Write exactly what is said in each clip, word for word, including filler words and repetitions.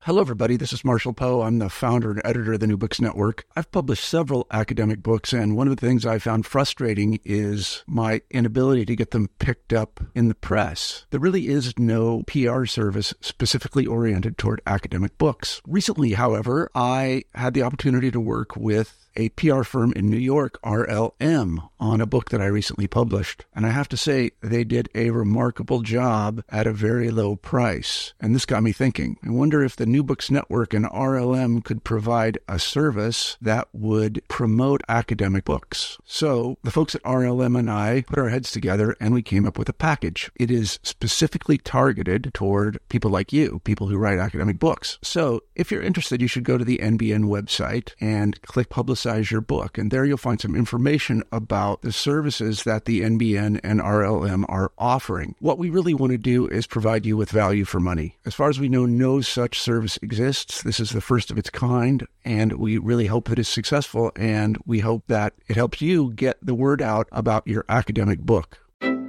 Hello, everybody. This is Marshall Poe. I'm the founder and editor of the New Books Network. I've published several academic books, and one of the things I found frustrating is my inability to get them picked up in the press. There really is no P R service specifically oriented toward academic books. Recently, however, I had the opportunity to work with a P R firm in New York, R L M, on a book that I recently published. And I have to say, they did a remarkable job at a very low price. And this got me thinking. I wonder if the New Books Network and R L M could provide a service that would promote academic books. So the folks at R L M and I put our heads together and we came up with a package. It is specifically targeted toward people like you, people who write academic books. So if you're interested, you should go to the N B N website and click Publicize your book. And there you'll find some information about the services that the N B N and R L M are offering. What we really want to do is provide you with value for money. As far as we know, no such service exists. This is the first of its kind, and we really hope that it's successful, and we hope that it helps you get the word out about your academic book.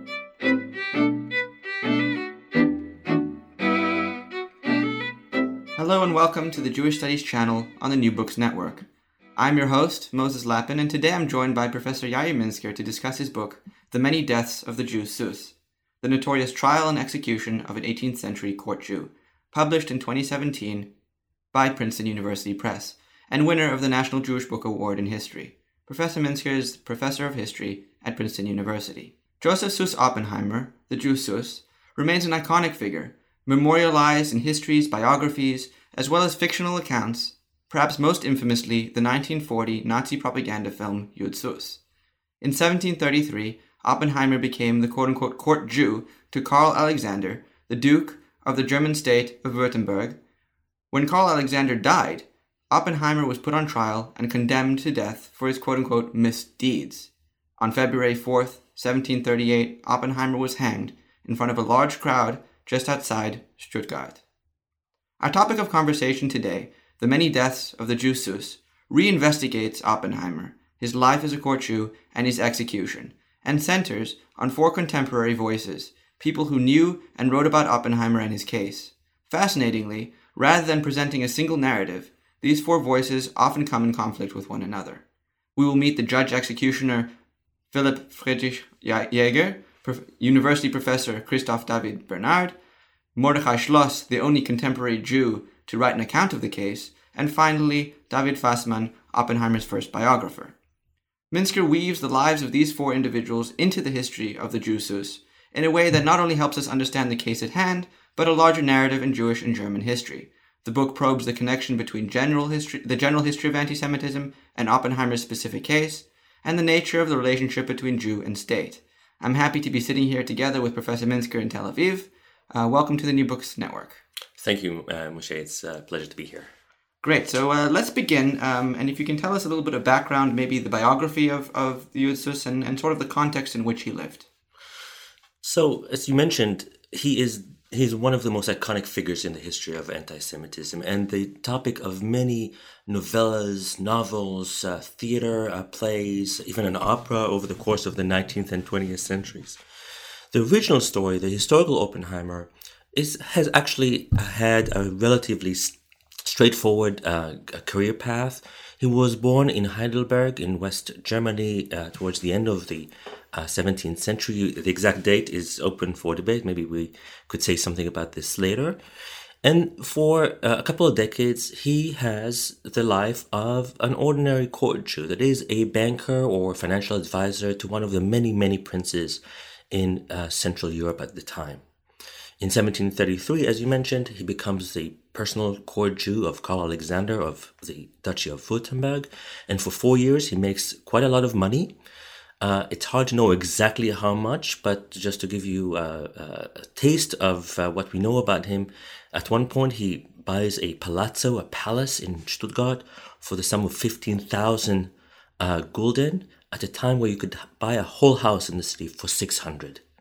Hello and welcome to the Jewish Studies channel on the New Books Network. I'm your host, Moses Lappin, and today I'm joined by Professor Yair Minsker to discuss his book, The Many Deaths of the Jew Sus, the notorious trial and execution of an eighteenth century court Jew, published in twenty seventeen by Princeton University Press, and winner of the National Jewish Book Award in History. Professor Minsker is Professor of History at Princeton University. Joseph Sus Oppenheimer, the Jew Sus, remains an iconic figure, memorialized in histories, biographies, as well as fictional accounts, perhaps most infamously the nineteen forty Nazi propaganda film Yud Sus. In seventeen thirty-three, Oppenheimer became the quote-unquote court Jew to Karl Alexander, the Duke of the German state of Württemberg. When Karl Alexander died, Oppenheimer was put on trial and condemned to death for his quote-unquote misdeeds. On February fourth, seventeen thirty-eight, Oppenheimer was hanged in front of a large crowd just outside Stuttgart. Our topic of conversation today, The Many Deaths of the Jew Sus, reinvestigates Oppenheimer, his life as a court Jew, and his execution, and centers on four contemporary voices, people who knew and wrote about Oppenheimer and his case. Fascinatingly, rather than presenting a single narrative, these four voices often come in conflict with one another. We will meet the judge-executioner Philipp Friedrich Jaeger, Prof- University Professor Christoph David Bernard, Mordechai Schloss, the only contemporary Jew to write an account of the case, and finally, David Fassmann, Oppenheimer's first biographer. Minsker weaves the lives of these four individuals into the history of the Jew Sus in a way that not only helps us understand the case at hand, but a larger narrative in Jewish and German history. The book probes the connection between general history, the general history of anti-Semitism and Oppenheimer's specific case, and the nature of the relationship between Jew and state. I'm happy to be sitting here together with Professor Minsker in Tel Aviv. Uh, welcome to the New Books Network. Thank you, uh, Moshe. It's a pleasure to be here. Great. So uh, let's begin. Um, and if you can tell us a little bit of background, maybe the biography of, of Yud Sus and, and sort of the context in which he lived. So, as you mentioned, he is he's one of the most iconic figures in the history of anti-Semitism and the topic of many novellas, novels, uh, theater, uh, plays, even an opera over the course of the nineteenth and twentieth centuries. The original story, the historical Oppenheimer, is has actually had a relatively straightforward uh, career path. He was born in Heidelberg in West Germany uh, towards the end of the uh, seventeenth century. The exact date is open for debate. Maybe we could say something about this later. And for uh, a couple of decades, he has the life of an ordinary court Jew, that is, a banker or financial advisor to one of the many, many princes in uh, Central Europe at the time. In seventeen thirty-three, as you mentioned, he becomes the personal court Jew of Karl Alexander of the Duchy of Württemberg, and for four years he makes quite a lot of money. Uh, it's hard to know exactly how much, but just to give you a, a taste of uh, what we know about him, at one point he buys a palazzo, a palace in Stuttgart, for the sum of fifteen thousand uh, gulden, at a time where you could buy a whole house in the city for six hundred.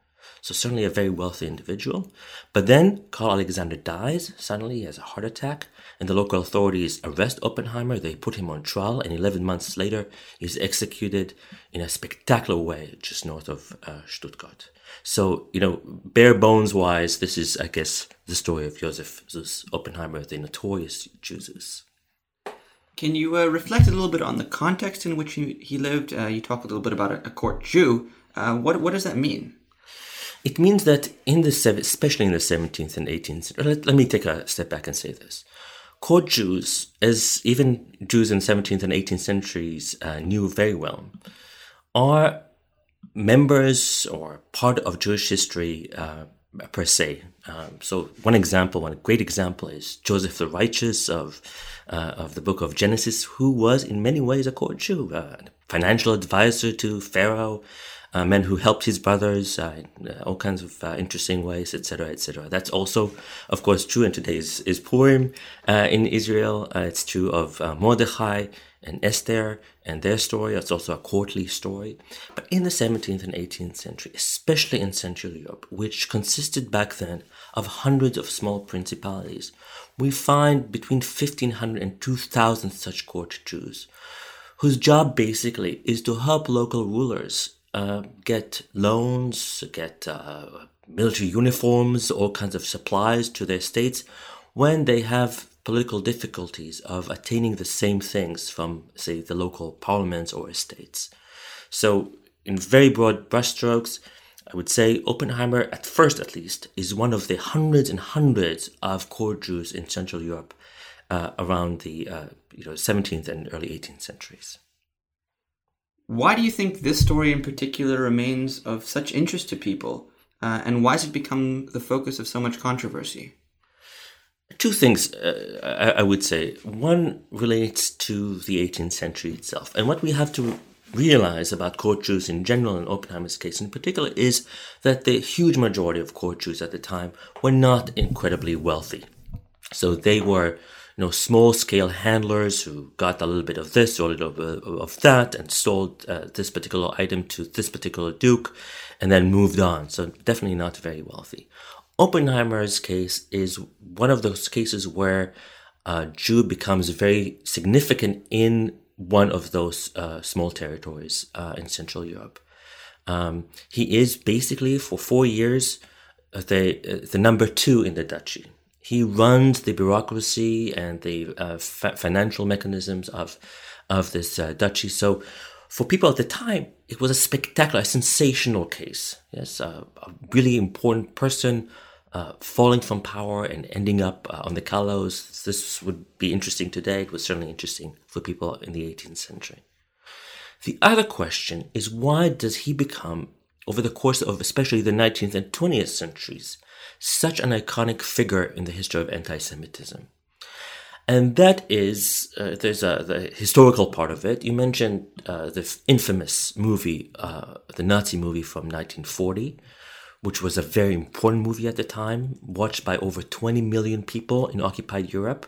So certainly a very wealthy individual. But then Karl Alexander dies. Suddenly he has a heart attack, and the local authorities arrest Oppenheimer. They put him on trial, and eleven months later, he's executed in a spectacular way just north of uh, Stuttgart. So, you know, bare bones wise, this is, I guess, the story of Joseph Seuss Oppenheimer, the notorious Jew Seuss. Can you uh, reflect a little bit on the context in which he, he lived? Uh, you talk a little bit about a, a court Jew. Uh, what what does that mean? It means that in the especially in the seventeenth and eighteenth, let, let me take a step back and say this. Court Jews, as even Jews in the seventeenth and eighteenth centuries uh, knew very well, are members or part of Jewish history uh, per se. Um, so one example, one great example is Joseph the Righteous of uh, of the book of Genesis, who was in many ways a court Jew, uh, financial advisor to Pharaoh, a man who helped his brothers uh, in uh, all kinds of uh, interesting ways, et cetera, et cetera. That's also, of course, true. And today is, is Purim uh, in Israel. Uh, it's true of uh, Mordechai and Esther and their story. It's also a courtly story. But in the seventeenth and eighteenth century, especially in Central Europe, which consisted back then of hundreds of small principalities, we find between fifteen hundred and two thousand such court Jews, whose job basically is to help local rulers uh, get loans, get uh, military uniforms, all kinds of supplies to their states when they have political difficulties of attaining the same things from, say, the local parliaments or estates. So, in very broad brushstrokes, I would say Oppenheimer, at first at least, is one of the hundreds and hundreds of court Jews in Central Europe uh, around the uh, you know seventeenth and early eighteenth centuries. Why do you think this story in particular remains of such interest to people, uh, and why has it become the focus of so much controversy? Two things uh, I, I would say. One relates to the eighteenth century itself. And what we have to realize about court Jews in general, and Oppenheimer's case in particular, is that the huge majority of court Jews at the time were not incredibly wealthy. So they were, you know, small-scale handlers who got a little bit of this or a little bit of that and sold uh, this particular item to this particular duke and then moved on. So definitely not very wealthy. Oppenheimer's case is one of those cases where a Jew becomes very significant in one of those uh, small territories uh, in Central Europe. Um, he is basically, for four years, the, uh, the number two in the duchy. He runs the bureaucracy and the uh, fa- financial mechanisms of, of this uh, duchy. So for people at the time, it was a spectacular, a sensational case. Yes, uh, a really important person uh, falling from power and ending up uh, on the gallows. This would be interesting today. It was certainly interesting for people in the eighteenth century. The other question is, why does he become, over the course of especially the nineteenth and twentieth centuries, such an iconic figure in the history of anti-Semitism? And that is, uh, there's a the historical part of it. You mentioned uh, the infamous movie, uh, the Nazi movie from nineteen forty, which was a very important movie at the time, watched by over twenty million people in occupied Europe,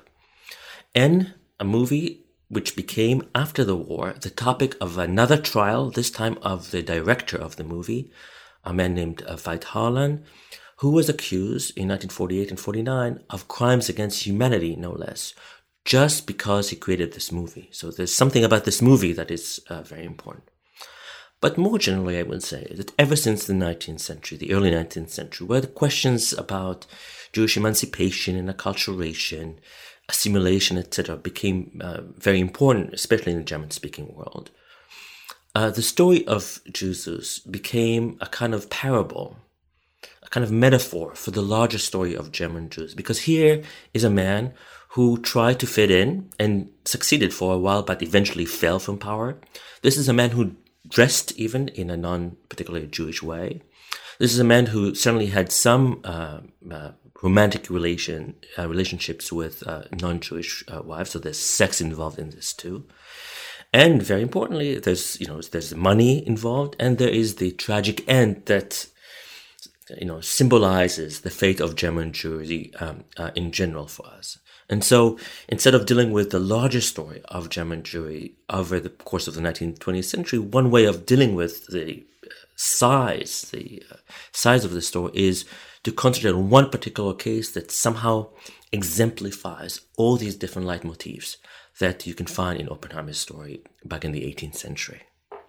and a movie which became, after the war, the topic of another trial, this time of the director of the movie, a man named uh, Veit Harlan, who was accused in nineteen forty-eight and forty-nine of crimes against humanity, no less, just because he created this movie. So there's something about this movie that is uh, very important. But more generally, I would say that ever since the nineteenth century, the early nineteenth century, where the questions about Jewish emancipation and acculturation, assimilation, et cetera, became uh, very important, especially in the German-speaking world, uh, the story of Jesus became a kind of parable, a kind of metaphor for the larger story of German Jews. Because here is a man who tried to fit in and succeeded for a while, but eventually fell from power. This is a man who dressed even in a non-particularly Jewish way. This is a man who certainly had some uh, uh, romantic relation uh, relationships with uh, non-Jewish uh, wives, so there's sex involved in this too. And very importantly, there's you know there's money involved, and there is the tragic end that you know symbolizes the fate of German Jewry um, uh, in general for us. And so, instead of dealing with the larger story of German Jewry over the course of the nineteenth, twentieth century, one way of dealing with the size, the uh, size of the story, is to concentrate on one particular case that somehow exemplifies all these different leitmotifs that you can find in Oppenheimer's story back in the eighteenth century.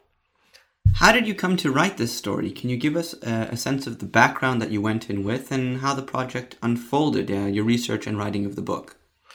How did you come to write this story? Can you give us a, a sense of the background that you went in with and how the project unfolded, uh, your research and writing of the book?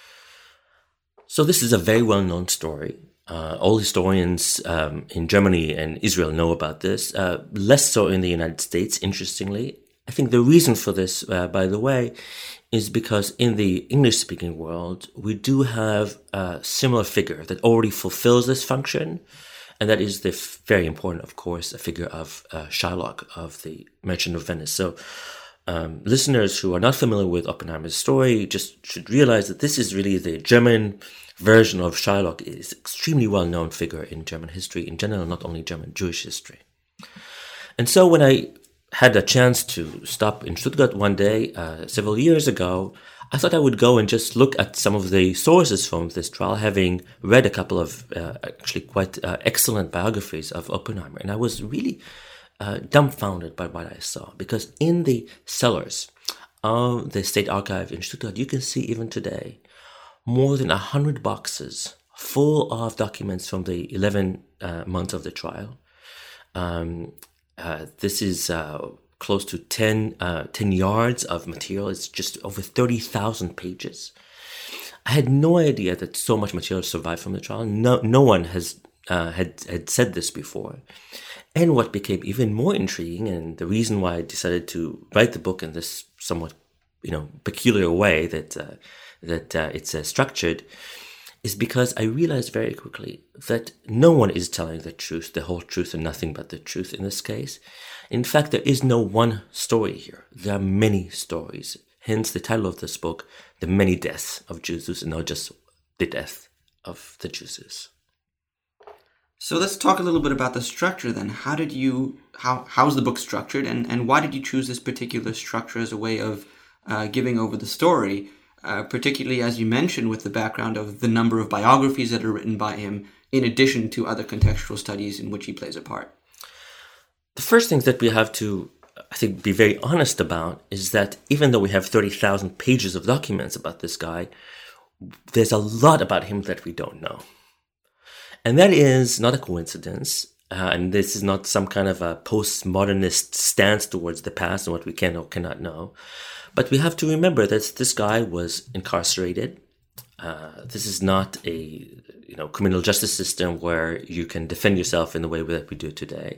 So this is a very well-known story. Uh, all historians um, in Germany and Israel know about this, uh, less so in the United States, interestingly. I think the reason for this, uh, by the way, is because in the English-speaking world, we do have a similar figure that already fulfills this function, and that is the f- very important, of course, a figure of uh, Shylock of the Merchant of Venice. So um, listeners who are not familiar with Oppenheimer's story just should realize that this is really the German version of Shylock. It is an extremely well-known figure in German history in general, not only German Jewish history. And so when I had a chance to stop in Stuttgart one day uh, several years ago, I thought I would go and just look at some of the sources from this trial, having read a couple of uh, actually quite uh, excellent biographies of Oppenheimer. And I was really uh, dumbfounded by what I saw, because in the cellars of the State Archive in Stuttgart, you can see even today more than one hundred boxes full of documents from the eleven uh, months of the trial. Um, uh, this is uh, close to ten, uh, ten yards of material. It's just over thirty thousand pages. I had no idea that so much material survived from the trial. No, no one has uh, had, had said this before. And what became even more intriguing, and the reason why I decided to write the book in this somewhat, you know, peculiar way that uh, that uh, it's uh, structured, is because I realized very quickly that no one is telling the truth, the whole truth, and nothing but the truth in this case. In fact, there is no one story here. There are many stories. Hence the title of this book, The Many Deaths of Jesus, and not just the death of the Jesus. So let's talk a little bit about the structure then. How did you, how how's the book structured, and, and why did you choose this particular structure as a way of uh, giving over the story? Uh, particularly, as you mentioned, with the background of the number of biographies that are written by him, in addition to other contextual studies in which he plays a part. The first thing that we have to, I think, be very honest about is that even though we have thirty thousand pages of documents about this guy, there's a lot about him that we don't know. And that is not a coincidence. Uh, and this is not some kind of a postmodernist stance towards the past and what we can or cannot know. But we have to remember that this guy was incarcerated. Uh, this is not a you know criminal justice system where you can defend yourself in the way that we do today.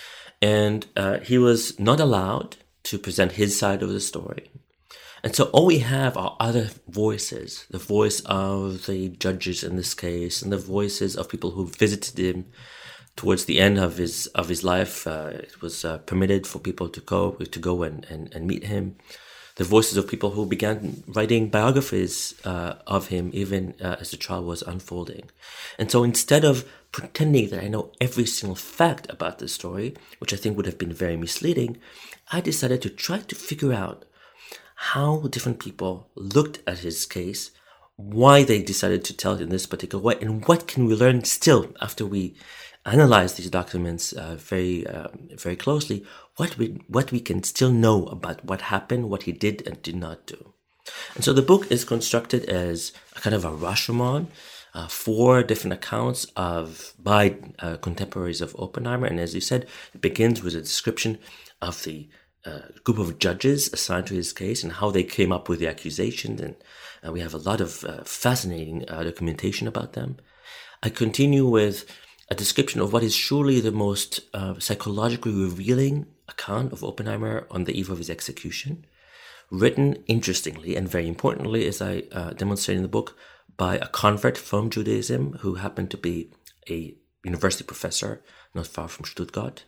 And uh, he was not allowed to present his side of the story. And so all we have are other voices, the voice of the judges in this case, and the voices of people who visited him towards the end of his of his life. Uh, it was uh, permitted for people to go to go and, and, and meet him. The voices of people who began writing biographies uh, of him even uh, as the trial was unfolding. And so instead of pretending that I know every single fact about this story, which I think would have been very misleading, I decided to try to figure out how different people looked at his case, why they decided to tell it in this particular way, and what can we learn still after we analyze these documents uh, very uh, very closely, what we what we can still know about what happened, what he did and did not do. And so the book is constructed as a kind of a Rashomon, uh, four different accounts of by uh, contemporaries of Oppenheimer. And as you said, it begins with a description of the uh, group of judges assigned to his case and how they came up with the accusations. And uh, we have a lot of uh, fascinating uh, documentation about them. I continue with a description of what is surely the most uh, psychologically revealing account of Oppenheimer on the eve of his execution, written interestingly and very importantly, as I uh, demonstrate in the book, by a convert from Judaism who happened to be a university professor not far from Stuttgart.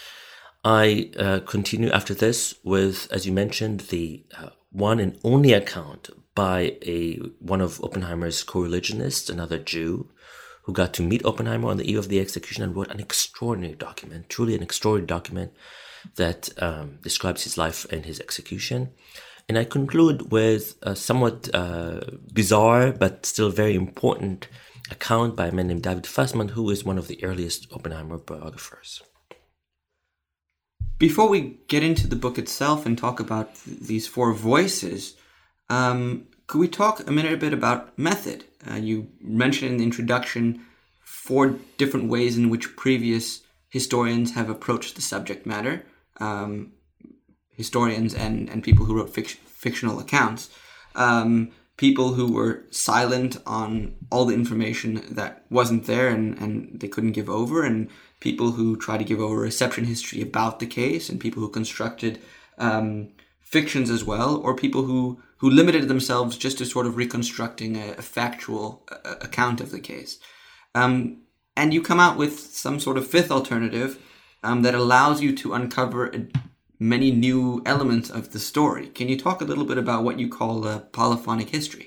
I uh, continue after this with, as you mentioned, the uh, one and only account by a one of Oppenheimer's co-religionists, another Jew, who got to meet Oppenheimer on the eve of the execution and wrote an extraordinary document, truly an extraordinary document that um, describes his life and his execution. And I conclude with a somewhat uh, bizarre but still very important account by a man named David Fassmann, who is one of the earliest Oppenheimer biographers. Before we get into the book itself and talk about th- these four voices, um, could we talk a minute a bit about method? Uh, you mentioned in the introduction four different ways in which previous historians have approached the subject matter, um, historians and, and people who wrote fic- fictional accounts, um, people who were silent on all the information that wasn't there and, and they couldn't give over, and people who tried to give over reception history about the case, and people who constructed um, fictions as well, or people who, who limited themselves just to sort of reconstructing a, a factual uh, account of the case. Um, and you come out with some sort of fifth alternative um, that allows you to uncover a, many new elements of the story. Can you talk a little bit about what you call a polyphonic history?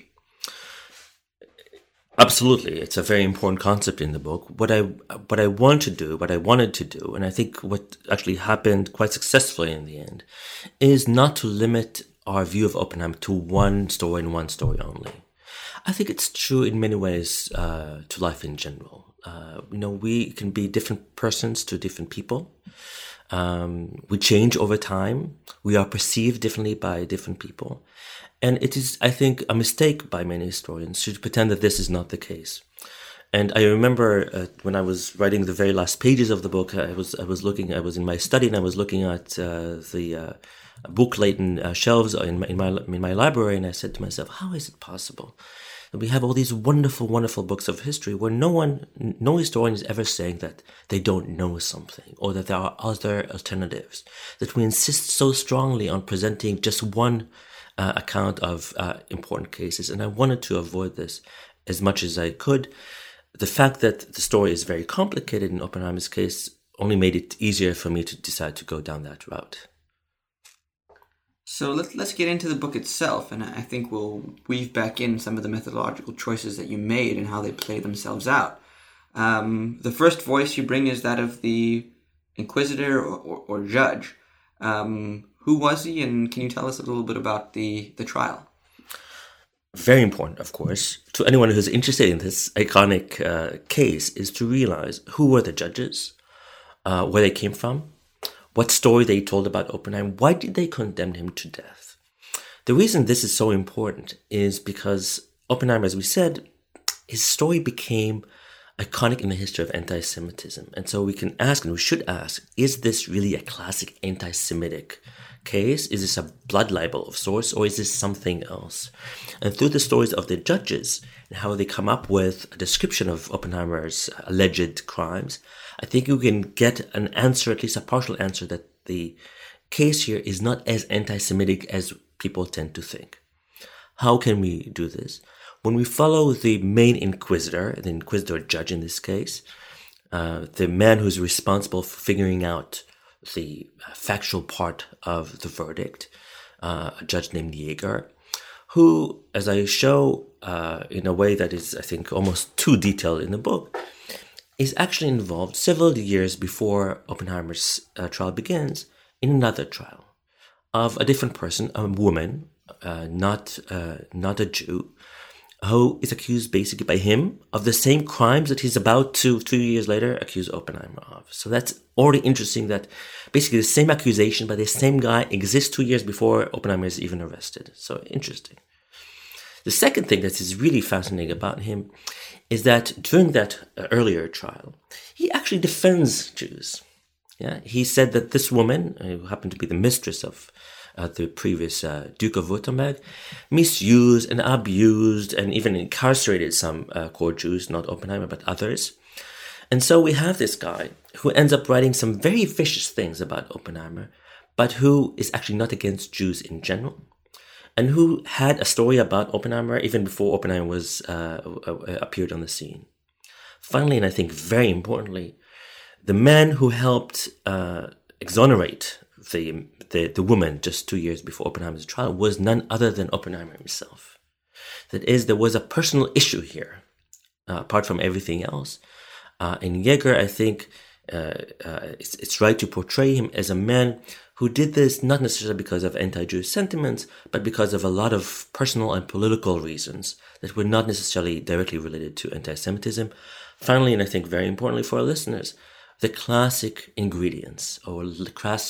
Absolutely, it's a very important concept in the book. What I what I want to do, what I wanted to do, and I think what actually happened quite successfully in the end, is not to limit our view of Oppenheimer to one story and one story only. I think it's true in many ways uh, to life in general. Uh, you know, we can be different persons to different people. Um, we change over time. We are perceived differently by different people. And it is, I think, a mistake by many historians to pretend that this is not the case. And I remember uh, when I was writing the very last pages of the book, I was I was looking, I was in my study and I was looking at uh, the uh, book-laden uh, shelves in my, in my in my library, and I said to myself, how is it possible that we have all these wonderful, wonderful books of history where no one, no historian is ever saying that they don't know something or that there are other alternatives, that we insist so strongly on presenting just one Uh, account of uh, important cases, and I wanted to avoid this as much as I could. The fact that the story is very complicated in Oppenheimer's case only made it easier for me to decide to go down that route. So let, let's get into the book itself, and I think we'll weave back in some of the methodological choices that you made and how they play themselves out. Um, the first voice you bring is that of the inquisitor or, or, or judge. Um, Who was he, and can you tell us a little bit about the, the trial? Very important, of course, to anyone who's interested in this iconic uh, case is to realize who were the judges, uh, where they came from, what story they told about Oppenheimer, why did they condemn him to death. The reason this is so important is because Oppenheimer, as we said, his story became iconic in the history of anti-Semitism. And so we can ask, and we should ask, is this really a classic anti-Semitic case? Is this a blood libel of sorts, or is this something else? And through the stories of the judges and how they come up with a description of Oppenheimer's alleged crimes, I think you can get an answer, at least a partial answer, that the case here is not as anti-Semitic as people tend to think. How can we do this? When we follow the main inquisitor, the inquisitor judge in this case, uh, the man who's responsible for figuring out the factual part of the verdict, uh, a judge named Yeager, who, as I show uh, in a way that is, I think, almost too detailed in the book, is actually involved several years before Oppenheimer's uh, trial begins in another trial of a different person, a woman, uh, not uh, not a Jew, who is accused basically by him of the same crimes that he's about to, two years later, accuse Oppenheimer of. So that's already interesting that basically the same accusation by the same guy exists two years before Oppenheimer is even arrested. So interesting. The second thing that is really fascinating about him is that during that uh, earlier trial, he actually defends Jews. Yeah, he said that this woman, who happened to be the mistress of Uh, the previous uh, Duke of Württemberg, misused and abused and even incarcerated some uh, core Jews, not Oppenheimer, but others. And so we have this guy who ends up writing some very vicious things about Oppenheimer, but who is actually not against Jews in general, and who had a story about Oppenheimer even before Oppenheimer was uh, uh, appeared on the scene. Finally, and I think very importantly, the man who helped uh, exonerate the The, the woman just two years before Oppenheimer's trial was none other than Oppenheimer himself. That is, there was a personal issue here, uh, apart from everything else. Uh, and Yeager, I think, uh, uh, it's, it's right to portray him as a man who did this not necessarily because of anti-Jewish sentiments, but because of a lot of personal and political reasons that were not necessarily directly related to anti-Semitism. Finally, and I think very importantly for our listeners, the classic ingredients or the classic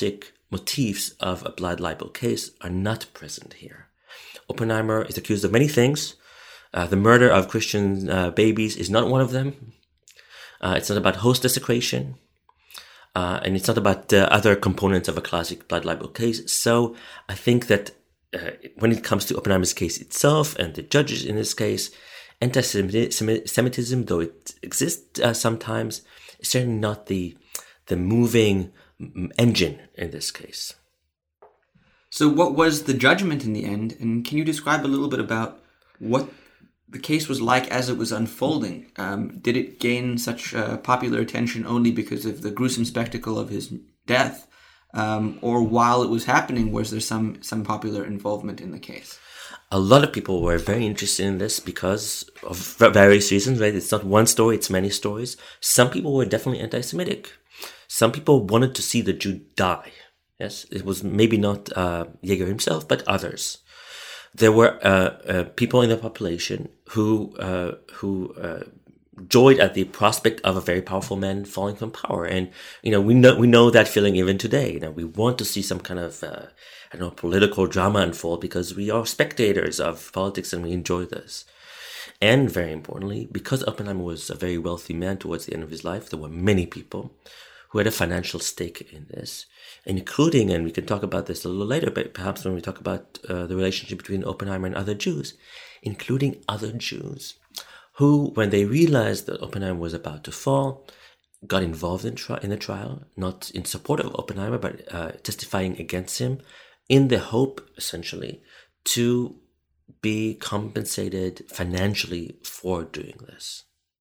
motifs of a blood libel case are not present here. Oppenheimer is accused of many things. Uh, the murder of Christian uh, babies is not one of them. Uh, it's not about host desecration. Uh, and it's not about uh, other components of a classic blood libel case. So I think that uh, when it comes to Oppenheimer's case itself and the judges in this case, anti-Semitism, though it exists uh, sometimes, is certainly not the the moving engine in this case. So what was the judgment in the end? And can you describe a little bit about what the case was like as it was unfolding? Um, did it gain such uh, popular attention only because of the gruesome spectacle of his death? Um, or while it was happening, was there some, some popular involvement in the case? A lot of people were very interested in this because of various reasons, right? It's not one story, it's many stories. Some people were definitely anti-Semitic. Some people wanted to see the Jew die. Yes, it was maybe not uh, Yeager himself, but others. There were uh, uh, people in the population who uh, who uh, joyed at the prospect of a very powerful man falling from power, and you know we know we know that feeling even today. You know, we want to see some kind of uh, I don't know political drama unfold because we are spectators of politics and we enjoy this. And very importantly, because Oppenheimer was a very wealthy man towards the end of his life, there were many people who had a financial stake in this, including, and we can talk about this a little later, but perhaps when we talk about uh, the relationship between Oppenheimer and other Jews, including other Jews who, when they realized that Oppenheimer was about to fall, got involved in, tri- in the trial, not in support of Oppenheimer, but uh, testifying against him in the hope, essentially, to be compensated financially for doing this.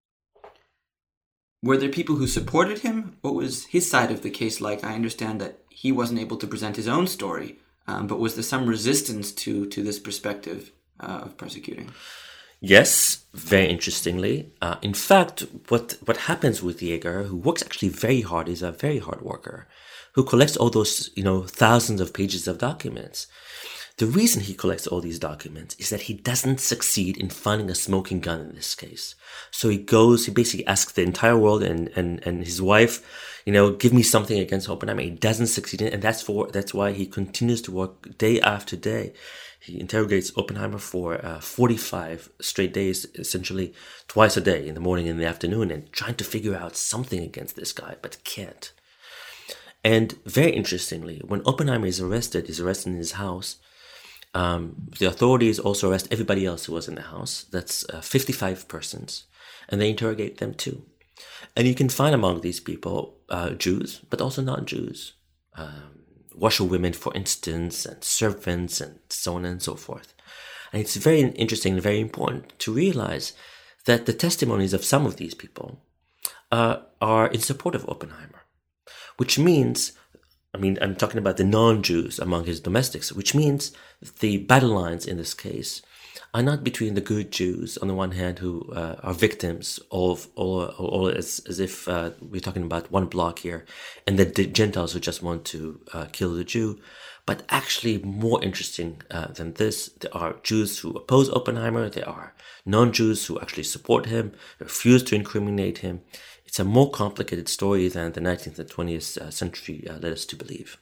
Were there people who supported him? What was his side of the case like? I understand that he wasn't able to present his own story, um, but was there some resistance to, to this perspective uh, of persecuting? Yes, very interestingly. Uh, in fact, what, what happens with Yeager, who works actually very hard, is a very hard worker, who collects all those, you know, thousands of pages of documents. The reason he collects all these documents is that he doesn't succeed in finding a smoking gun in this case. So he goes, he basically asks the entire world and, and, and his wife, you know, give me something against Oppenheimer. He doesn't succeed in it, and that's for that's why he continues to work day after day. He interrogates Oppenheimer for uh, forty-five straight days, essentially twice a day, in the morning and in the afternoon, and trying to figure out something against this guy, but can't. And very interestingly, when Oppenheimer is arrested, is arrested in his house, Um, the authorities also arrest everybody else who was in the house. That's uh, fifty-five persons. And they interrogate them too. And you can find among these people uh, Jews, but also non-Jews. Um, washerwomen, for instance, and servants, and so on and so forth. And it's very interesting and very important to realize that the testimonies of some of these people uh, are in support of Oppenheimer. Which means... I mean, I'm talking about the non-Jews among his domestics, which means the battle lines in this case are not between the good Jews on the one hand who uh, are victims of all, all as, as if uh, we're talking about one block here, and the Gentiles who just want to uh, kill the Jew. But actually more interesting uh, than this, there are Jews who oppose Oppenheimer, there are non-Jews who actually support him, refuse to incriminate him. It's a more complicated story than the nineteenth and twentieth century uh, led us to believe.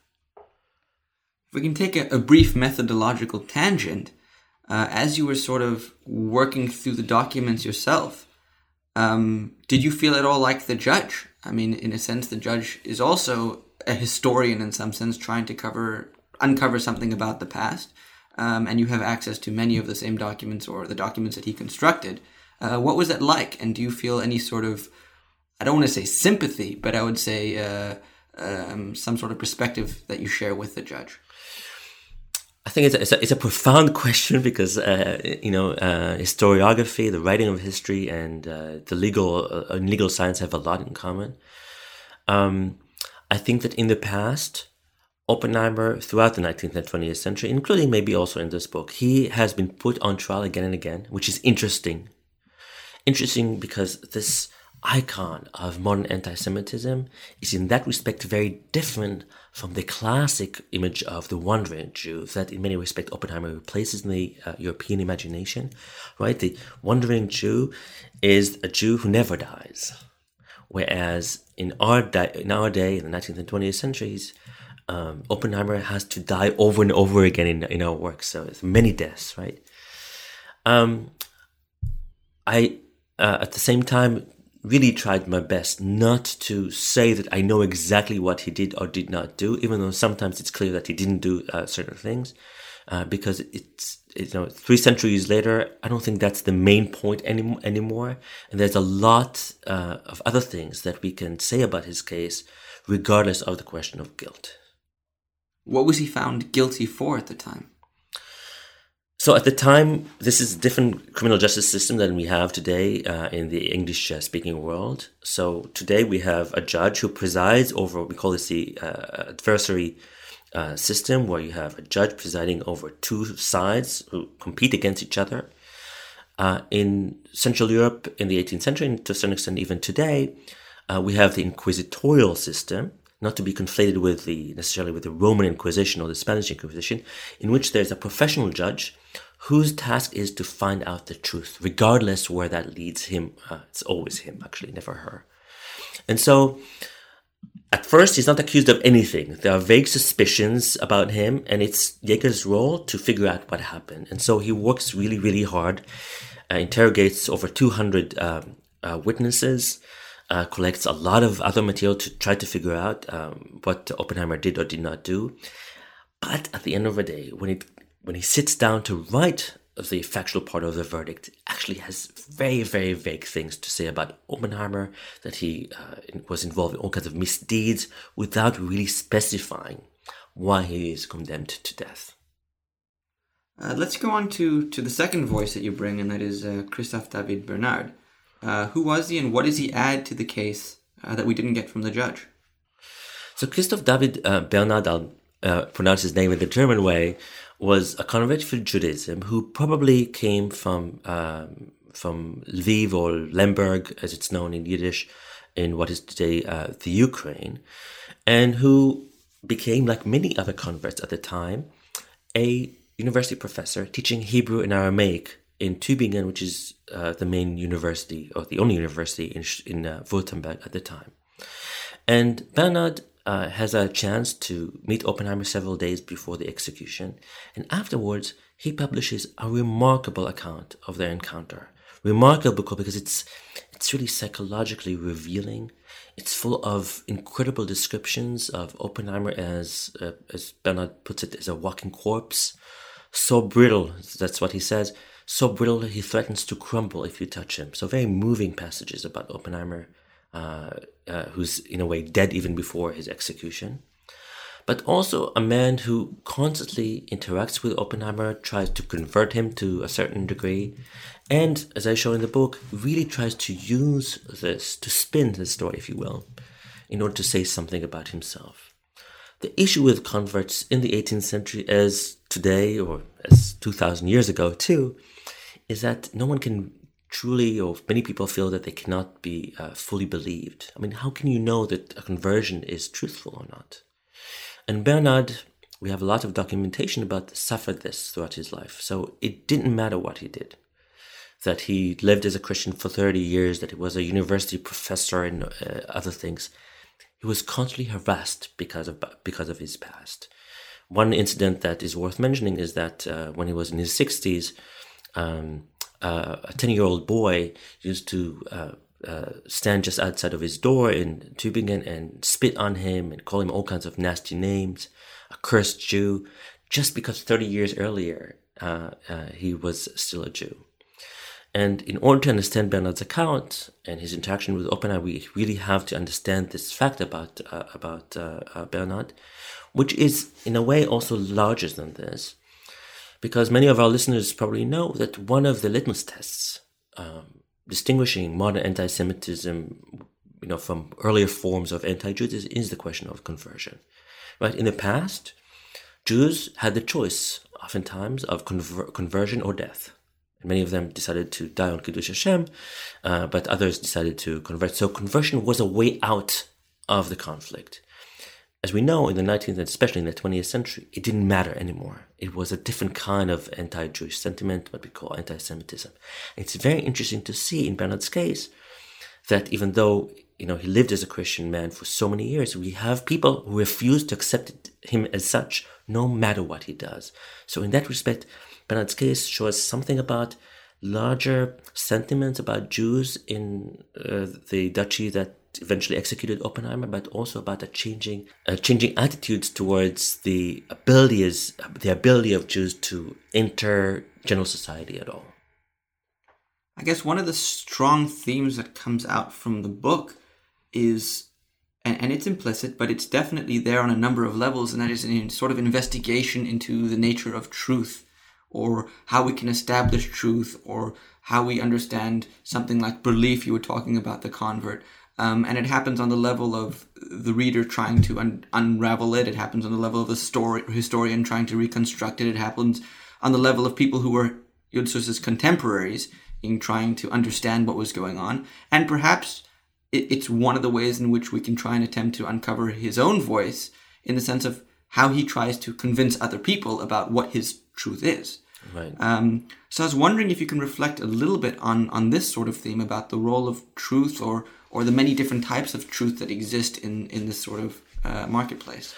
If we can take a, a brief methodological tangent, uh, as you were sort of working through the documents yourself, um, did you feel at all like the judge? I mean, in a sense, the judge is also a historian in some sense, trying to cover, uncover something about the past, um, and you have access to many of the same documents or the documents that he constructed. Uh, what was that like? And do you feel any sort of, I don't want to say sympathy, but I would say uh, um, some sort of perspective that you share with the judge? I think it's a, it's a, it's a profound question because, uh, you know, uh, historiography, the writing of history, and uh, the legal uh, and legal science have a lot in common. Um, I think that in the past, Oppenheimer, throughout the nineteenth and twentieth century, including maybe also in this book, he has been put on trial again and again, which is interesting. Interesting because this icon of modern anti-Semitism is in that respect very different from the classic image of the wandering Jew that in many respects Oppenheimer replaces in the uh, European imagination, right? The wandering Jew is a Jew who never dies. Whereas in our, di- in our day, in the nineteenth and twentieth centuries, Um, Oppenheimer has to die over and over again in, in our work, so it's many deaths, right? Um, I, uh, at the same time, really tried my best not to say that I know exactly what he did or did not do, even though sometimes it's clear that he didn't do uh, certain things, uh, because it's, you know, three centuries later, I don't think that's the main point any, anymore. And there's a lot uh, of other things that we can say about his case, regardless of the question of guilt. What was he found guilty for at the time? So at the time, this is a different criminal justice system than we have today uh, in the English-speaking world. So today we have a judge who presides over, we call this the uh, adversary uh, system, where you have a judge presiding over two sides who compete against each other. Uh, in Central Europe in the eighteenth century, and to a certain extent even today, uh, we have the inquisitorial system, not to be conflated with the necessarily with the Roman Inquisition or the Spanish Inquisition, in which there's a professional judge whose task is to find out the truth, regardless where that leads him. Uh, it's always him, actually, never her. And so, at first, he's not accused of anything. There are vague suspicions about him, and it's Jaeger's role to figure out what happened. And so he works really, really hard, uh, interrogates over two hundred um, uh, witnesses, uh, collects a lot of other material to try to figure out um, what Oppenheimer did or did not do. But at the end of the day, when it when he sits down to write the factual part of the verdict, actually has very, very vague things to say about Oppenheimer, that he uh, was involved in all kinds of misdeeds without really specifying why he is condemned to death. Uh, let's go on to, to the second voice that you bring, and that is uh, Christophe David Bernard. Uh, who was he, and what does he add to the case uh, that we didn't get from the judge? So Christophe David uh, Bernard, I'll uh, pronounce his name in the German way, was a convert to Judaism who probably came from um, from Lviv or Lemberg, as it's known in Yiddish, in what is today uh, the Ukraine, and who became, like many other converts at the time, a university professor teaching Hebrew and Aramaic in Tübingen, which is uh, the main university, or the only university in, in uh, Württemberg at the time. And Bernard Uh, has a chance to meet Oppenheimer several days before the execution, and afterwards he publishes a remarkable account of their encounter. Remarkable because it's it's really psychologically revealing. It's full of incredible descriptions of Oppenheimer as, uh, as Bernard puts it, as a walking corpse, so brittle, that's what he says, so brittle he threatens to crumble if you touch him. So very moving passages about Oppenheimer, Uh, uh, who's in a way dead even before his execution, but also a man who constantly interacts with Oppenheimer, tries to convert him to a certain degree, and, as I show in the book, really tries to use this to spin the story, if you will, in order to say something about himself. The issue with converts in the eighteenth century, as today, or as two thousand years ago too, is that no one can truly, or many people feel that they cannot be uh, fully believed. I mean, how can you know that a conversion is truthful or not? And Bernard, we have a lot of documentation about, suffered this throughout his life. So it didn't matter what he did. That he lived as a Christian for thirty years, that he was a university professor and uh, other things. He was constantly harassed because of because of his past. One incident that is worth mentioning is that uh, when he was in his sixties, um, Uh, a ten-year-old boy used to uh, uh, stand just outside of his door in Tübingen and spit on him and call him all kinds of nasty names, a cursed Jew, just because thirty years earlier uh, uh, he was still a Jew. And in order to understand Bernard's account and his interaction with Oppenheimer, we really have to understand this fact about uh, about uh, uh, Bernard, which is in a way also larger than this. Because many of our listeners probably know that one of the litmus tests um, distinguishing modern anti-Semitism, you know, from earlier forms of anti-Judaism is the question of conversion. Right? In the past, Jews had the choice, oftentimes, of conver- conversion or death. And many of them decided to die on Kiddush Hashem, uh, but others decided to convert. So conversion was a way out of the conflict. As we know, in the nineteenth and especially in the twentieth century, it didn't matter anymore. It was a different kind of anti-Jewish sentiment, what we call anti-Semitism. It's very interesting to see in Bernard's case that even though you know, he lived as a Christian man for so many years. We have people who refuse to accept him as such, no matter what he does. So in that respect, Bernard's case shows something about larger sentiments about Jews in uh, the duchy that eventually executed Oppenheimer, but also about a changing, uh, changing attitudes towards the ability, is, the ability of Jews to enter general society at all. I guess one of the strong themes that comes out from the book is, and, and it's implicit, but it's definitely there on a number of levels, and that is a sort of investigation into the nature of truth, or how we can establish truth, or how we understand something like belief. You were talking about the convert. Um, and it happens on the level of the reader trying to un- unravel it. It happens on the level of the story historian trying to reconstruct it. It happens on the level of people who were Yud Sus's contemporaries in trying to understand what was going on. And perhaps it, it's one of the ways in which we can try and attempt to uncover his own voice, in the sense of how he tries to convince other people about what his truth is. Right. Um, so I was wondering if you can reflect a little bit on, on this sort of theme about the role of truth, or or the many different types of truth that exist in, in this sort of uh, marketplace.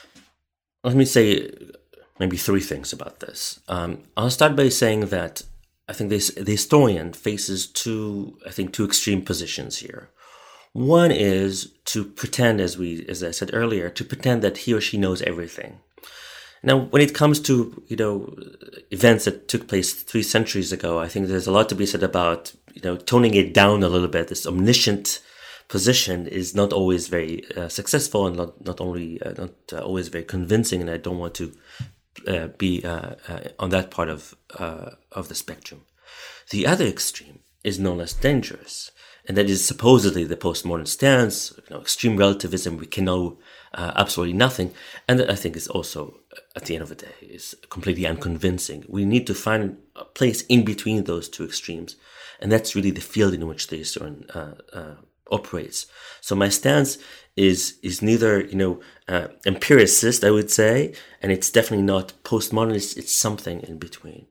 Let me say maybe three things about this. Um, I'll start by saying that I think this, the historian faces two, I think, two extreme positions here. One is to pretend, as we, as I said earlier, to pretend that he or she knows everything. Now, when it comes to, you know, events that took place three centuries ago, I think there's a lot to be said about, you know, toning it down a little bit. This omniscient position is not always very uh, successful, and not not only uh, not uh, always very convincing. And I don't want to uh, be uh, uh, on that part of uh, of the spectrum. The other extreme is no less dangerous, and that is supposedly the postmodern stance, you know, extreme relativism. We can know uh, absolutely nothing, and that I think is also, at the end of the day, is completely unconvincing. We need to find a place in between those two extremes, and that's really the field in which the historian uh, uh, operates. So my stance is is neither, you know, uh, empiricist, I would say, and it's definitely not postmodernist. It's something in between.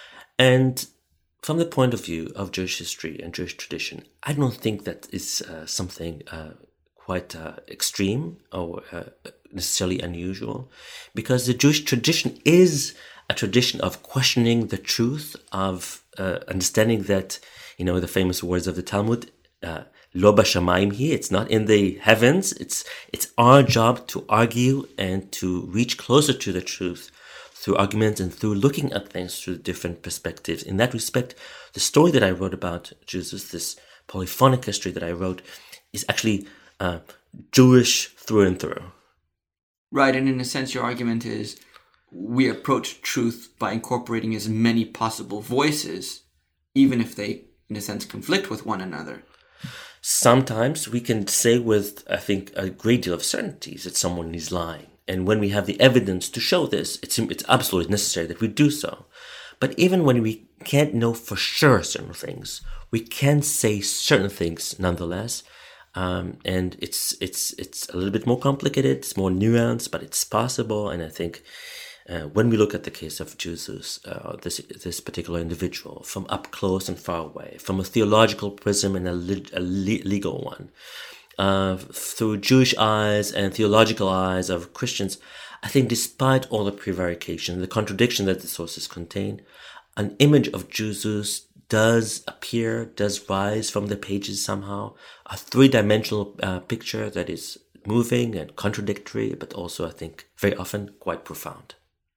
And from the point of view of Jewish history and Jewish tradition, I don't think that is uh, something uh, quite uh, extreme or uh, necessarily unusual, because the Jewish tradition is a tradition of questioning the truth, of uh, understanding that, you know, the famous words of the Talmud, uh, Lo b'shamayim hi, it's not in the heavens. It's it's our job to argue and to reach closer to the truth through arguments and through looking at things through different perspectives. In that respect, the story that I wrote about Jesus, this polyphonic history that I wrote, is actually uh, Jewish through and through. Right, and in a sense, your argument is we approach truth by incorporating as many possible voices, even if they, in a sense, conflict with one another. Sometimes we can say with, I think, a great deal of certainty that someone is lying. And when we have the evidence to show this, it's it's absolutely necessary that we do so. But even when we can't know for sure certain things, we can say certain things nonetheless. Um, and it's it's it's a little bit more complicated, it's more nuanced, but it's possible. And I think uh, when we look at the case of Jesus, uh, this this particular individual, from up close and far away, from a theological prism and a, le- a le- legal one, uh, through Jewish eyes and theological eyes of Christians, I think despite all the prevarication, the contradiction that the sources contain, an image of Jesus does appear, does rise from the pages somehow, a three-dimensional uh, picture that is moving and contradictory, but also, I think, very often quite profound.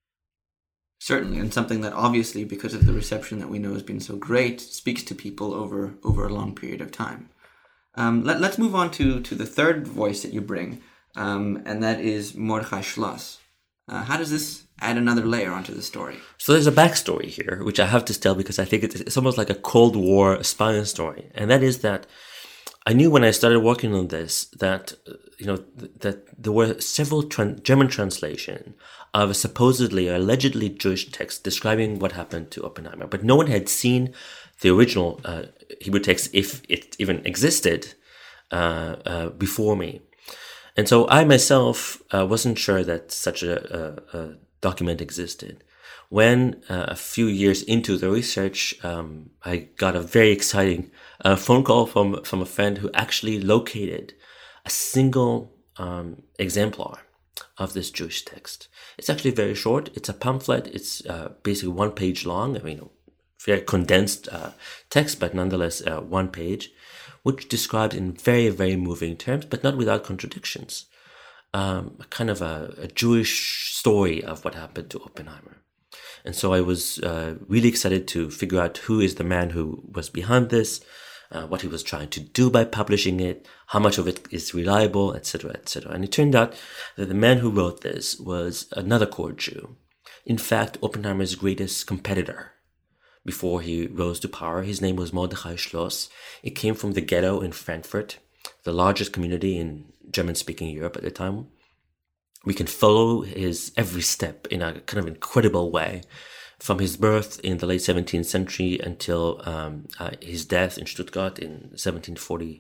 Certainly, and something that obviously, because of the reception that we know has been so great, speaks to people over, over a long period of time. Um, let, let's move on to, to the third voice that you bring, um, and that is Mordechai Schloss. Uh, how does this add another layer onto the story? So there's a backstory here, which I have to tell because I think it's, it's almost like a Cold War spying story. And that is that I knew when I started working on this that, you know, th- that there were several tran- German translations of a supposedly or allegedly Jewish text describing what happened to Oppenheimer. But no one had seen the original uh, Hebrew text, if it even existed, uh, uh, before me. And so I myself uh, wasn't sure that such a, a, a document existed. when uh, a few years into the research, um, I got a very exciting uh, phone call from, from a friend who actually located a single um, exemplar of this Jewish text. It's actually very short. It's a pamphlet. It's uh, basically one page long. I mean, very condensed uh, text, but nonetheless uh, one page, which describes in very, very moving terms, but not without contradictions, um, a kind of a, a Jewish story of what happened to Oppenheimer. And so I was uh, really excited to figure out who is the man who was behind this, uh, what he was trying to do by publishing it, how much of it is reliable, et cetera, et cetera. And it turned out that the man who wrote this was another core Jew. In fact, Oppenheimer's greatest competitor before he rose to power. His name was Mordechai Schloss. It came from the ghetto in Frankfurt, the largest community in German-speaking Europe at the time. We can follow his every step in a kind of incredible way, from his birth in the late seventeenth century until um, uh, his death in Stuttgart in seventeen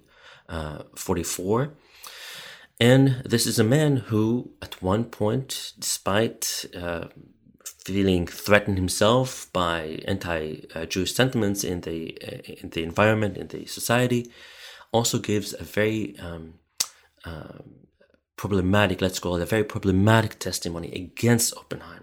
forty-four. And this is a man who, at one point, despite uh, feeling threatened himself by anti-Jewish sentiments in the in the environment, in the society, also gives a very um, uh, problematic, let's call it a very problematic testimony against Oppenheimer.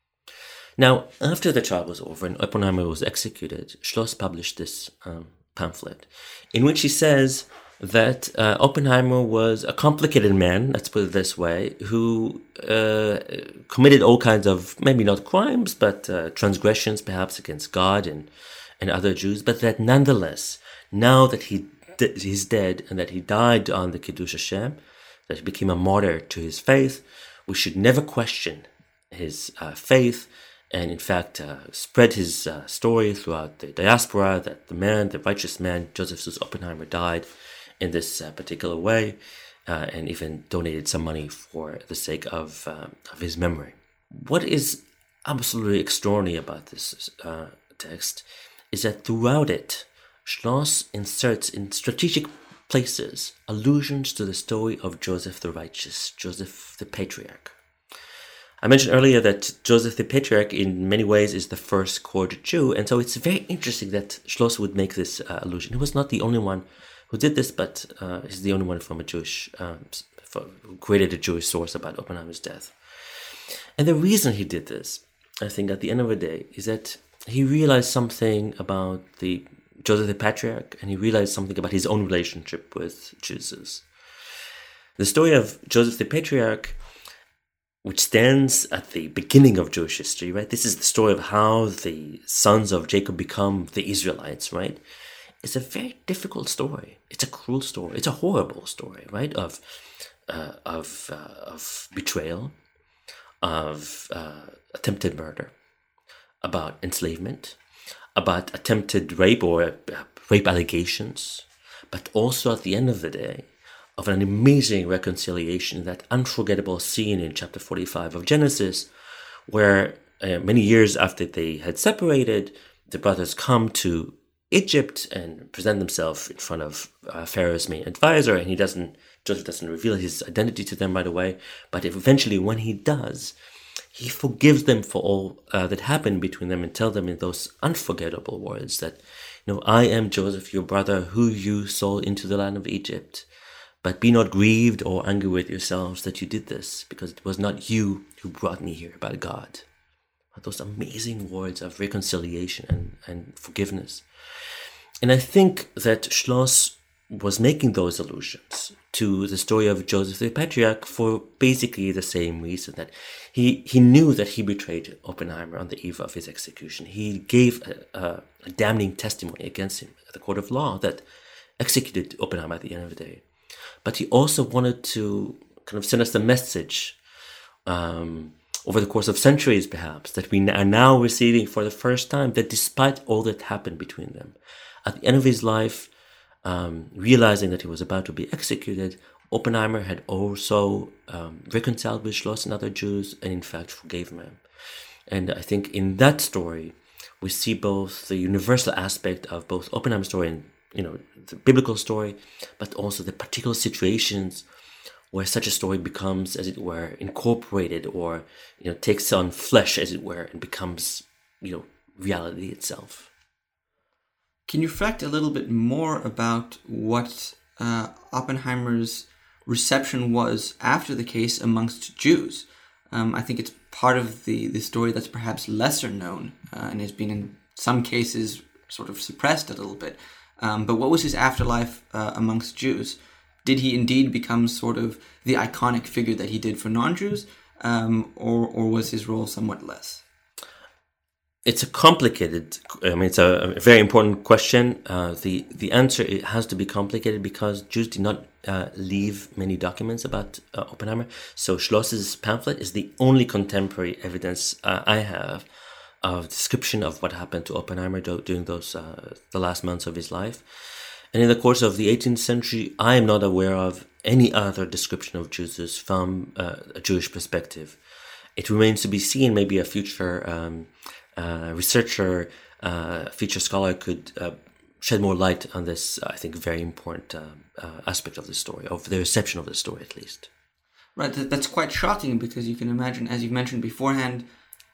Now, after the trial was over and Oppenheimer was executed, Schloss published this um, pamphlet in which he says that uh, Oppenheimer was a complicated man, let's put it this way, who uh, committed all kinds of, maybe not crimes, but uh, transgressions perhaps against God and, and other Jews, but that nonetheless, now that he d- he's dead and that he died on the Kiddush Hashem, that he became a martyr to his faith, we should never question his uh, faith, and in fact uh, spread his uh, story throughout the diaspora, that the man, the righteous man, Joseph Seuss Oppenheimer, died in this uh, particular way, uh, and even donated some money for the sake of, uh, of his memory. What is absolutely extraordinary about this uh, text is that throughout it, Schloss inserts in strategic places allusions to the story of Joseph the Righteous, Joseph the Patriarch. I mentioned earlier that Joseph the Patriarch in many ways is the first court Jew, and so it's very interesting that Schloss would make this uh, allusion. He was not the only one who did this, but uh, he's the only one from a Jewish, um, who created a Jewish source about Oppenheimer's death. And the reason he did this, I think at the end of the day, is that he realized something about the Joseph the Patriarch, and he realized something about his own relationship with Jesus. The story of Joseph the Patriarch, which stands at the beginning of Jewish history, right? This is the story of how the sons of Jacob become the Israelites, right? It's a very difficult story. It's a cruel story. It's a horrible story, right? Of uh, of uh, of betrayal, of uh, attempted murder, about enslavement, about attempted rape or uh, rape allegations, but also at the end of the day, of an amazing reconciliation, that unforgettable scene in chapter forty-five of Genesis, where uh, many years after they had separated, the brothers come to Egypt and present themselves in front of uh, Pharaoh's main advisor, and he doesn't, Joseph doesn't reveal his identity to them right away, but eventually when he does, he forgives them for all uh, that happened between them and tells them in those unforgettable words that, you know, I am Joseph, your brother, who you sold into the land of Egypt. But be not grieved or angry with yourselves that you did this, because it was not you who brought me here, but God. Those amazing words of reconciliation and, and forgiveness. And I think that Schloss was making those allusions to the story of Joseph the Patriarch for basically the same reason, that he, he knew that he betrayed Oppenheimer on the eve of his execution. He gave a, a, a damning testimony against him at the court of law that executed Oppenheimer at the end of the day. But he also wanted to kind of send us the message um, over the course of centuries, perhaps, that we are now receiving for the first time, that despite all that happened between them, at the end of his life, um, realizing that he was about to be executed, Oppenheimer had also um, reconciled with Schloss and other Jews, and in fact forgave him. And I think in that story, we see both the universal aspect of both Oppenheimer's story and, you know, the biblical story, but also the particular situations where such a story becomes, as it were, incorporated, or, you know, takes on flesh, as it were, and becomes, you know, reality itself. Can you reflect a little bit more about what uh, Oppenheimer's reception was after the case amongst Jews? Um, I think it's part of the, the story that's perhaps lesser known uh, and has been in some cases sort of suppressed a little bit. Um, but what was his afterlife uh, amongst Jews? Did he indeed become sort of the iconic figure that he did for non-Jews, um, or, or was his role somewhat less? It's a complicated, I mean, it's a, a very important question. Uh, the, the answer, it has to be complicated because Jews did not uh, leave many documents about uh, Oppenheimer. So Schloss's pamphlet is the only contemporary evidence uh, I have of description of what happened to Oppenheimer do, during those uh, the last months of his life. And in the course of the eighteenth century, I am not aware of any other description of Jesus from uh, a Jewish perspective. It remains to be seen. Maybe a future um, uh, researcher, uh, future scholar could uh, shed more light on this, I think, very important uh, uh, aspect of the story, of the reception of the story, at least. Right, that's quite shocking because you can imagine, as you've mentioned beforehand,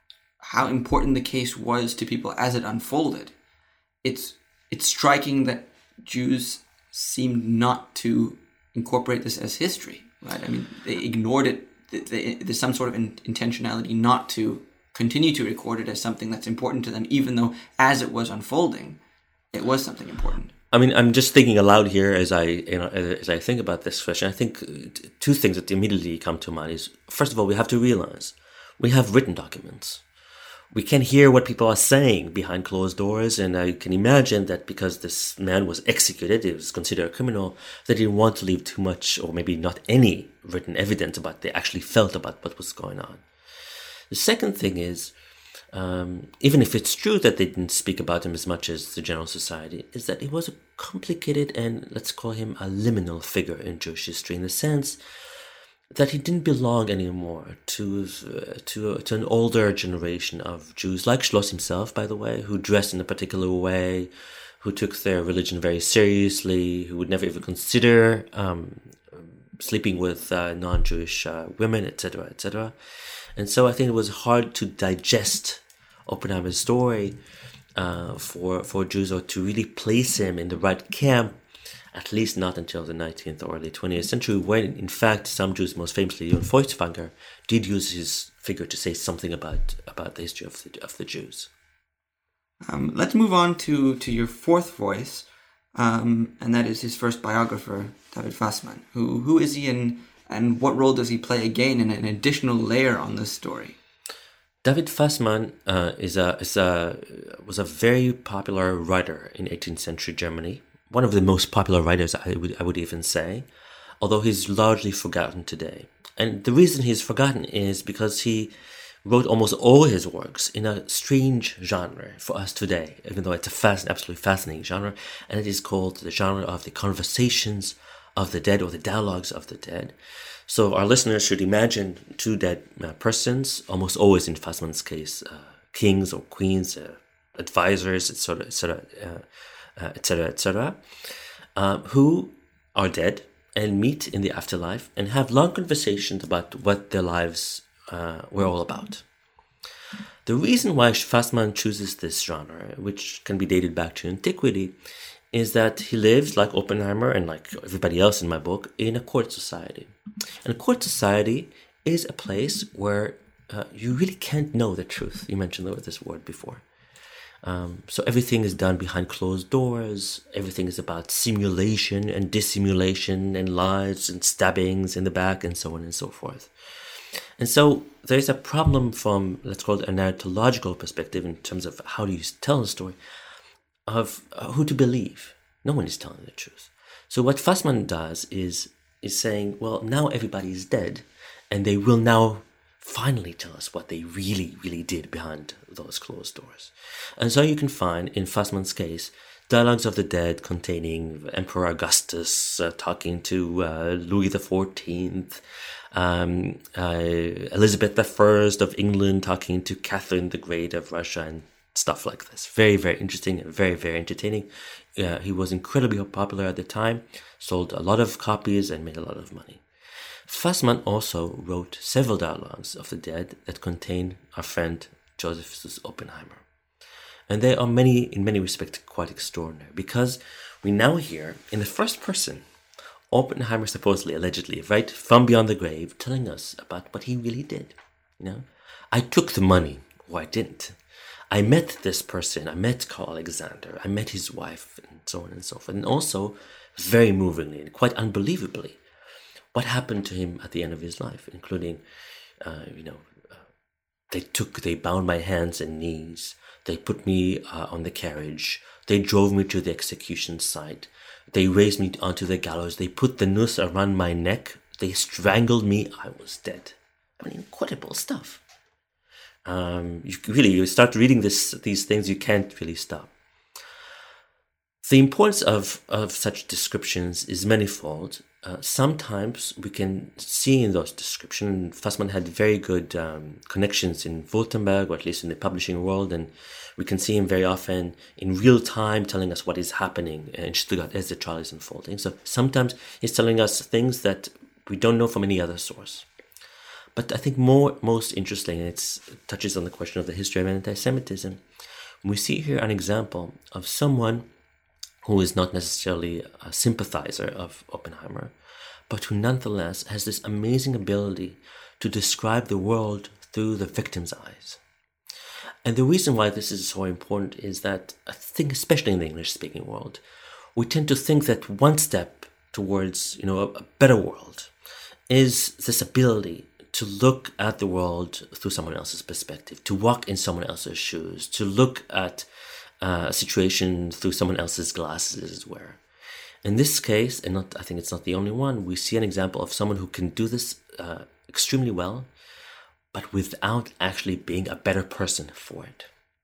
how important the case was to people as it unfolded. It's it's striking that Jews seemed not to incorporate this as history, right? I mean, they ignored it. They, there's some sort of in, intentionality not to continue to record it as something that's important to them, even though as it was unfolding, it was something important. I mean, I'm just thinking aloud here as I, you know, as I think about this question. I think two things that immediately come to mind is, first of all, we have to realize we have written documents. We can hear what people are saying behind closed doors, and I can imagine that because this man was executed, he was considered a criminal, that he didn't want to leave too much, or maybe not any, written evidence about what they actually felt about what was going on. The second thing is, um, even if it's true that they didn't speak about him as much as the general society, is that he was a complicated and, let's call him, a liminal figure in Jewish history, in the sense that he didn't belong anymore to uh, to uh, to an older generation of Jews, like Schloss himself, by the way, who dressed in a particular way, who took their religion very seriously, who would never even consider um, sleeping with uh, non-Jewish uh, women, et cetera, et cetera. And so I think it was hard to digest Oppenheimer's story uh, for for Jews, or to really place him in the right camp. At least not until the nineteenth or early twentieth century, when, in fact, some Jews, most famously Johann Feuchtwanger, did use his figure to say something about, about the history of the, of the Jews. Um, let's move on to, to your fourth voice, um, and that is his first biographer, David Fassmann. Who, who is he, and, and what role does he play again in an additional layer on this story? David Fassmann uh, is a, is a, was a very popular writer in eighteenth century Germany. One of the most popular writers, I would I would even say, although he's largely forgotten today. And the reason he's forgotten is because he wrote almost all his works in a strange genre for us today, even though it's a fast, absolutely fascinating genre, and it is called the genre of the conversations of the dead, or the dialogues of the dead. So our listeners should imagine two dead uh, persons, almost always in Fassmann's case, uh, kings or queens, uh, advisors, et cetera, et cetera, uh, Uh, et cetera, et cetera, uh, who are dead and meet in the afterlife and have long conversations about what their lives uh, were all about. The reason why Fassmann chooses this genre, which can be dated back to antiquity, is that he lives, like Oppenheimer and like everybody else in my book, in a court society. And a court society is a place where uh, you really can't know the truth. You mentioned this word before. Um, so everything is done behind closed doors. Everything is about simulation and dissimulation and lies and stabbings in the back and so on and so forth. And so there's a problem from, let's call it, a narratological perspective in terms of how do you tell a story, of uh, who to believe. No one is telling the truth. So what Fassmann does is is saying, well, now everybody is dead, and they will now finally tell us what they really, really did behind those closed doors. And so you can find, in Fassmann's case, dialogues of the dead containing Emperor Augustus uh, talking to uh, Louis the Fourteenth, um, uh, Elizabeth the First of England talking to Catherine the Great of Russia, and stuff like this. Very, very interesting and very, very entertaining. Uh, he was incredibly popular at the time, sold a lot of copies and made a lot of money. Fassmann also wrote several dialogues of the dead that contain our friend Joseph Oppenheimer. And they are many, in many respects, quite extraordinary, because we now hear, in the first person, Oppenheimer supposedly, allegedly, right, from beyond the grave, telling us about what he really did. You know, I took the money, or I didn't. I met this person, I met Carl Alexander, I met his wife, and so on and so forth. And also, very movingly and quite unbelievably, what happened to him at the end of his life, including, uh, you know, uh, they took, they bound my hands and knees, they put me uh, on the carriage, they drove me to the execution site, they raised me onto the gallows, they put the noose around my neck, they strangled me, I was dead. I mean, incredible stuff. Um, you really, you start reading this, these things, you can't really stop. The importance of, of such descriptions is manifold. Uh, sometimes we can see in those descriptions, Fassmann had very good um, connections in Württemberg, or at least in the publishing world, and we can see him very often in real time telling us what is happening in Stuttgart as the trial is unfolding. So sometimes he's telling us things that we don't know from any other source. But I think more most interesting, and it touches on the question of the history of anti-Semitism, we see here an example of someone who is not necessarily a sympathizer of Oppenheimer, but who nonetheless has this amazing ability to describe the world through the victim's eyes. And the reason why this is so important is that I think, especially in the English-speaking world, we tend to think that one step towards, you know, a, a better world is this ability to look at the world through someone else's perspective, to walk in someone else's shoes, to look at uh, a situation through someone else's glasses, as it were. In this case, and not, I think it's not the only one, we see an example of someone who can do this uh, extremely well, but without actually being a better person for it.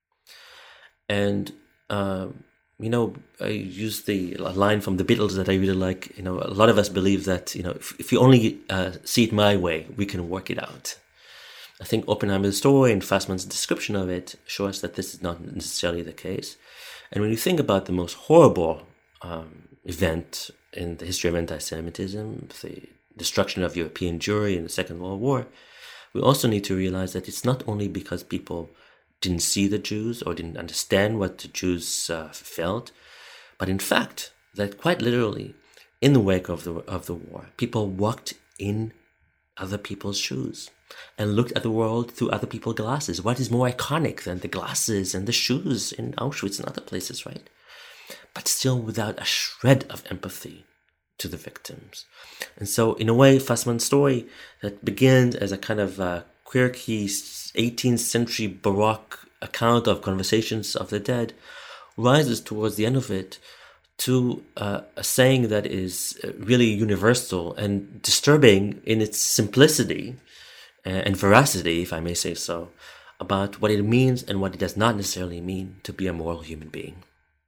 And, uh, you know, I use the line from the Beatles that I really like. You know, a lot of us believe that, you know, if, if you only uh, see it my way, we can work it out. I think Oppenheimer's story and Fassmann's description of it show us that this is not necessarily the case. And when you think about the most horrible um, event in the history of anti-Semitism, the destruction of European Jewry in the Second World War, we also need to realize that it's not only because people didn't see the Jews or didn't understand what the Jews uh, felt, but in fact, that quite literally, in the wake of the of the war, people walked in other people's shoes and looked at the world through other people's glasses. What is more iconic than the glasses and the shoes in Auschwitz and other places, right? But still without a shred of empathy to the victims. And so, in a way, Fassmann's story that begins as a kind of uh, quirky eighteenth century Baroque account of conversations of the dead rises towards the end of it to uh, a saying that is really universal and disturbing in its simplicity and veracity, if I may say so, about what it means and what it does not necessarily mean to be a moral human being.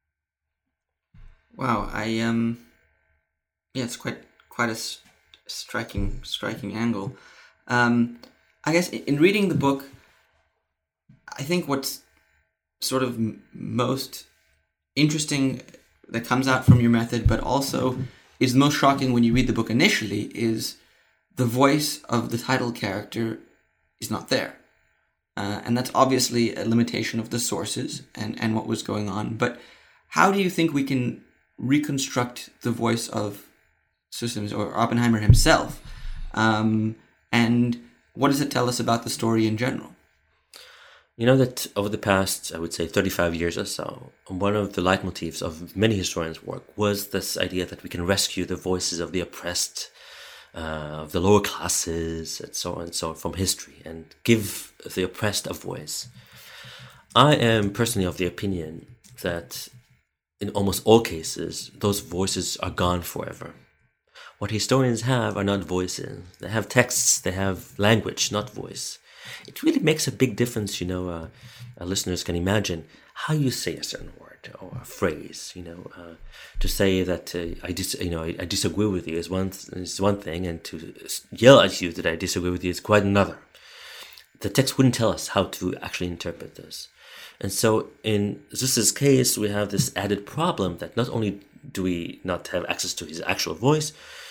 Wow, I um, yeah, it's quite quite a st- striking striking angle. Um, I guess in reading the book, I think what's sort of m- most interesting that comes out from your method, but also is most shocking when you read the book initially, is the voice of the title character is not there. Uh, and that's obviously a limitation of the sources and, and what was going on. But how do you think we can reconstruct the voice of Süß or Oppenheimer himself? Um, and what does it tell us about the story in general? You know that over the past, I would say, thirty-five years or so, one of the leitmotifs of many historians' work was this idea that we can rescue the voices of the oppressed, uh, of the lower classes, and so on and so on from history, and give the oppressed a voice. I am personally of the opinion that in almost all cases, those voices are gone forever. What historians have are not voices. They have texts, they have language, not voice. It really makes a big difference, you know, uh, uh, listeners can imagine how you say a certain word or a phrase, you know, uh, to say that uh, I dis- you know, I, I disagree with you is one, th- is one thing, and to yell at you that I disagree with you is quite another. The text wouldn't tell us how to actually interpret this. And so in Süß's case, we have this added problem that not only do we not have access to his actual voice,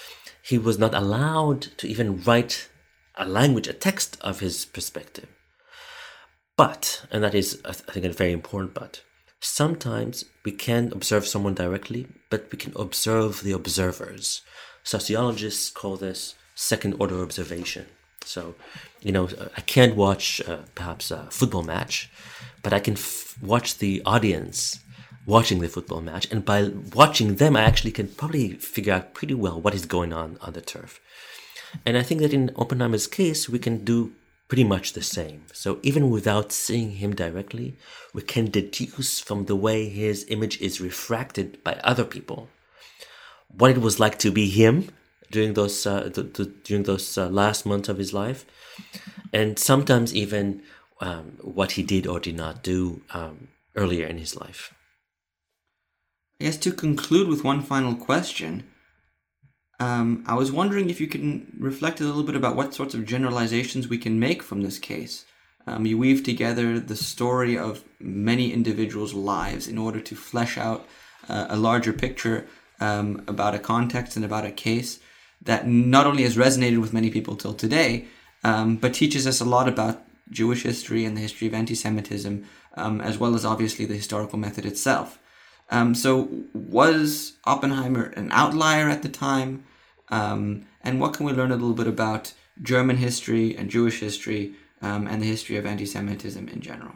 he was not allowed to even write a language, a text of his perspective. But, and that is, I think, a very important but, sometimes we can observe someone directly, but we can observe the observers. Sociologists call this second-order observation. So, you know, I can't watch uh, perhaps a football match, but I can f- watch the audience watching the football match. And by watching them, I actually can probably figure out pretty well what is going on on the turf. And I think that in Oppenheimer's case, we can do pretty much the same. So even without seeing him directly, we can deduce from the way his image is refracted by other people what it was like to be him during those uh, the, the, during those uh, last months of his life, and sometimes even um, what he did or did not do um, earlier in his life. I guess to conclude with one final question, um, I was wondering if you can reflect a little bit about what sorts of generalizations we can make from this case. Um, you weave together the story of many individuals' lives in order to flesh out uh, a larger picture um, about a context and about a case that not only has resonated with many people till today, um, but teaches us a lot about Jewish history and the history of anti-Semitism, um, as well as obviously the historical method itself. Um, so was Oppenheimer an outlier at the time? Um, and what can we learn a little bit about German history and Jewish history um, and the history of anti-Semitism in general?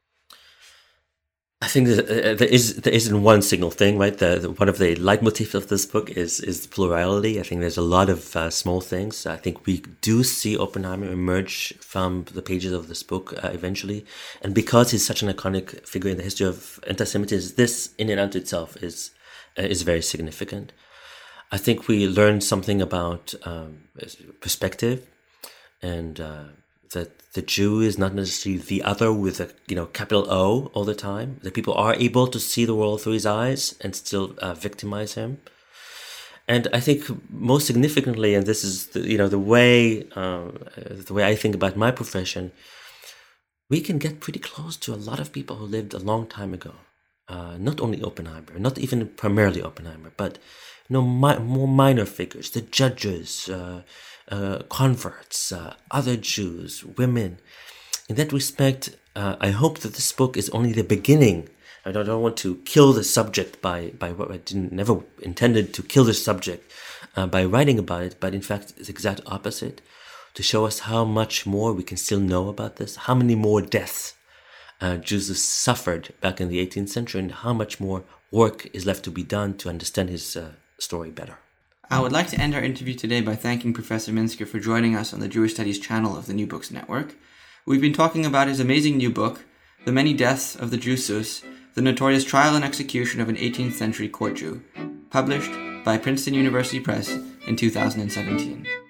I think that, uh, there is there isn't one single thing, right? The, the one of the leitmotifs of this book is is plurality. I think there's a lot of uh, small things. I think we do see Oppenheimer emerge from the pages of this book uh, eventually, and because he's such an iconic figure in the history of anti-Semitism, this in and unto itself is uh, is very significant. I think we learned something about um, perspective, and uh, that the Jew is not necessarily the other with a you know capital O all the time. That people are able to see the world through his eyes and still uh, victimize him. And I think most significantly, and this is the, you know the way uh, the way I think about my profession, we can get pretty close to a lot of people who lived a long time ago. Uh, not only Oppenheimer, not even primarily Oppenheimer, but you know mi- more minor figures, the judges. Uh, Uh, converts, uh, other Jews, women. In that respect, uh, I hope that this book is only the beginning. I don't, I don't want to kill the subject by, by what I didn't never intended to kill the subject uh, by writing about it, but in fact it's the exact opposite, to show us how much more we can still know about this, how many more deaths uh, Jews suffered back in the eighteenth century, and how much more work is left to be done to understand his uh, story better. I would like to end our interview today by thanking Professor Minsker for joining us on the Jewish Studies channel of the New Books Network. We've been talking about his amazing new book, The Many Deaths of the Jew Sus, the notorious trial and execution of an eighteenth century court Jew, published by Princeton University Press in two thousand seventeen.